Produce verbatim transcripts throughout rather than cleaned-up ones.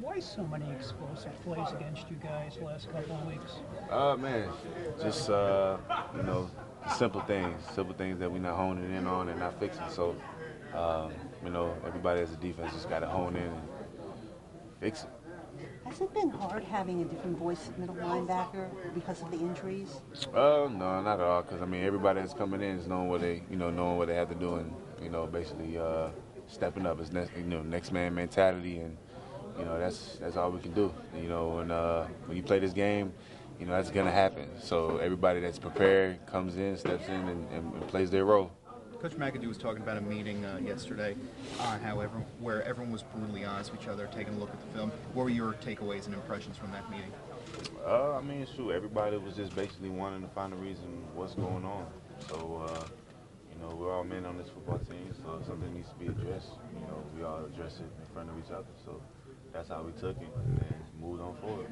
Why so many explosive plays against you guys last couple of weeks? Uh, man, just uh, you know, simple things, simple things that we're not honing in on and not fixing. So, um, you know, everybody as a defense just got to hone in and fix it. Has it been hard having a different voice at middle linebacker because of the injuries? Uh, no, not at all. Because I mean, everybody that's coming in is knowing what they, you know, knowing what they have to do, and you know, basically uh, stepping up. It's next, you know, next man mentality, and you know, that's that's all we can do. You know, and uh, when you play this game, you know, that's gonna happen. So everybody that's prepared comes in, steps in, and, and, and plays their role. Coach McAdoo was talking about a meeting uh, yesterday on how everyone, where everyone was brutally honest with each other, taking a look at the film. What were your takeaways and impressions from that meeting? Uh, I mean, shoot, everybody was just basically wanting to find a reason what's going on. So, uh, you know, we're all men on this football team, so if something needs to be addressed, you know, we all address it in front of each other. So that's how we took it and moved on forward.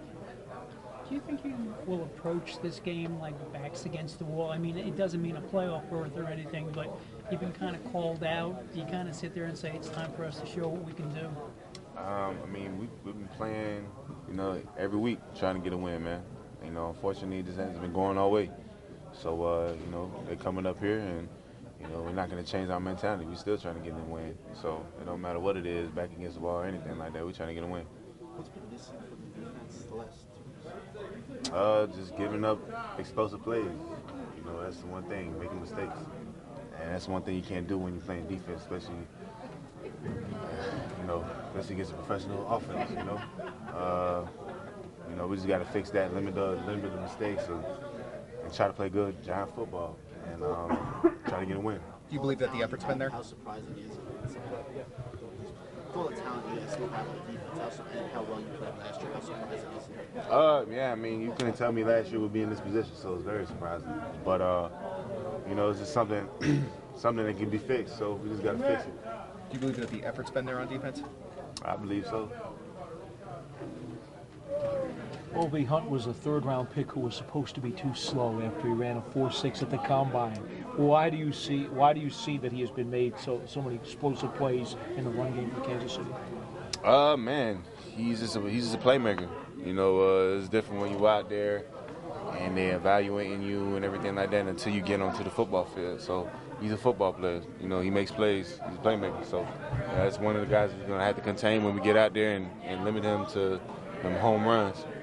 Do you think you will approach this game like backs against the wall? I mean, it doesn't mean a playoff berth or anything, but you've been kind of called out. Do you kind of sit there and say it's time for us to show what we can do? Um, I mean, we, we've been playing, you know, every week trying to get a win, man. You know, unfortunately, this hasn't been going our way. So, uh, you know, they're coming up here, and, you know, we're not going to change our mentality. We're still trying to get them a win. So it don't matter what it is, back against the wall or anything like that, we're trying to get a win. What's been missing from the defense the last two weeks? Uh, just giving up explosive plays. You know, that's the one thing, making mistakes. And that's one thing you can't do when you're playing defense, especially, you know, especially against a professional offense, you know. Uh, you know, we just got to fix that, limit the, limit the mistakes, and, and try to play good giant football and um, try to get a win. Do you believe that the effort's been there? How surprising is it? For all the talent you guys still have on the defense, how, and how well you played last year, how surprising is it? Uh, yeah, I mean, you couldn't tell me last year we'd be in this position, so it's very surprising. But, uh, you know, it's just something something that can be fixed, so we just got to fix it. Do you believe that the effort's been there on defense? I believe so. Ovi Hunt was a third-round pick who was supposed to be too slow after he ran a four six at the combine. Why do you see? Why do you see that he has been made so so many explosive plays in the run game for Kansas City? Uh, man, he's just a, he's just a playmaker. You know, uh, it's different when you're out there and they're evaluating you and everything like that until you get onto the football field. So he's a football player. You know, he makes plays. He's a playmaker. So uh, that's one of the guys we're gonna have to contain when we get out there and, and limit him to them home runs.